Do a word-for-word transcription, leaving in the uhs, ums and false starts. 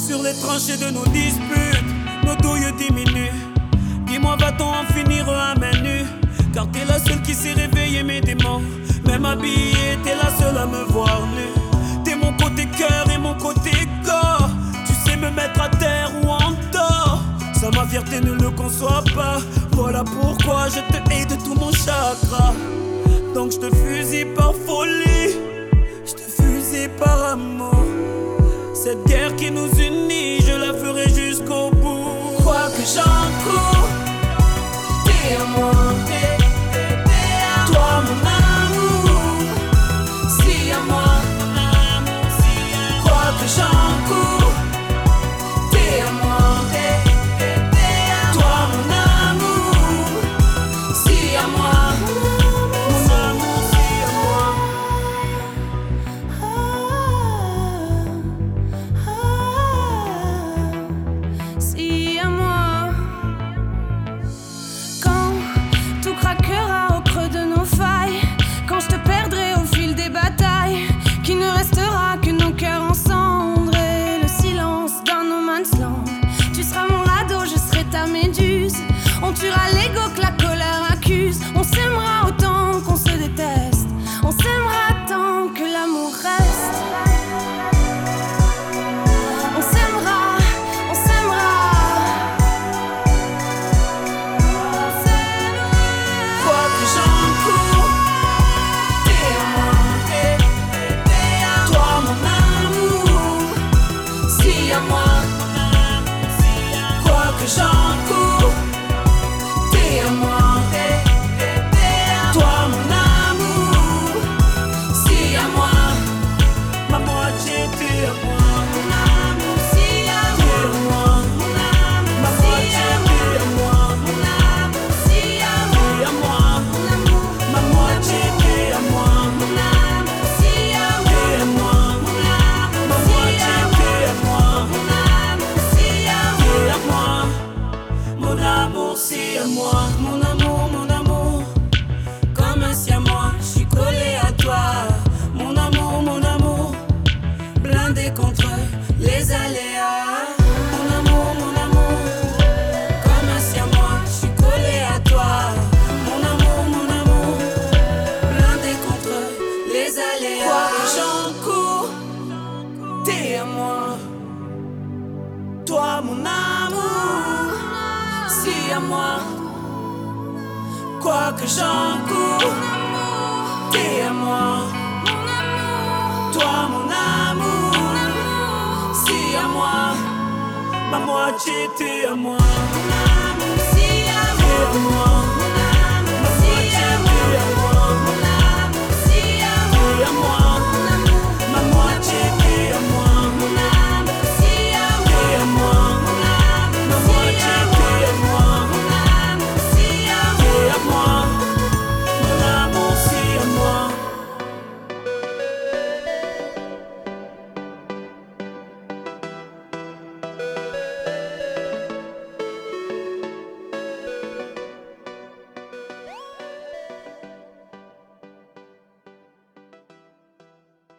Sur les tranchées de nos disputes, nos douilles diminuent. Dis-moi, va-t-on en finir à main nue? Car t'es la seule qui s'est réveillée mes démons. Même habillée, t'es la seule à me voir nue. T'es mon côté cœur et mon côté corps. Tu sais me mettre à terre ou en tort. Ça, ma fierté ne le conçoit pas. Voilà pourquoi je te hais de tout mon chakra. Donc je te fusille par folie, je te fusille par amour. Cette guerre qui nous unit, je la ferai jusqu'au bout. Quoi que j'en cours, t'es à moi, t'es, t'es, t'es à toi mon amour. Si à moi, mon amour, si à moi. Quoi que j'en cours, t'es à moi, t'es, t'es, t'es à toi mon amour. Si à moi. On tuera l'ego que la colère accuse. On s'aimera autant qu'on se déteste. On s'aimera tant que l'amour reste. On s'aimera, on s'aimera. Quoi que j'en cours, t'es à moi, t'es, t'es, t'es à toi mon amour. Si à moi, quoi que j'en cours, t'es à moi, t'es, t'es, t'es à toi mon amour. Si à moi, ma moitié t'es à moi. Mon amour, si à moi, mon amour, ma moitié t'es à moi. Mon amour, si à moi, mon amour, ma moitié t'es à moi. Mon amour, si à moi, mon amour, ma moitié t'es à moi. Mon amour, si à moi, mon amour, si à moi. Mon amour, mon amour, comme un siamois, je suis collé à toi. Mon amour, mon amour, blindé contre les aléas. Mon amour, mon amour, comme un siamois, je suis collé à toi. Mon amour, mon amour, blindé contre les aléas. Quoi que j'en cours, t'es à moi. Toi, mon amour, si à moi. Quoi que j'en cours, t'es à moi. Toi mon amour, si à moi. Ma moitié t'es à moi. Mon amour, si à moi.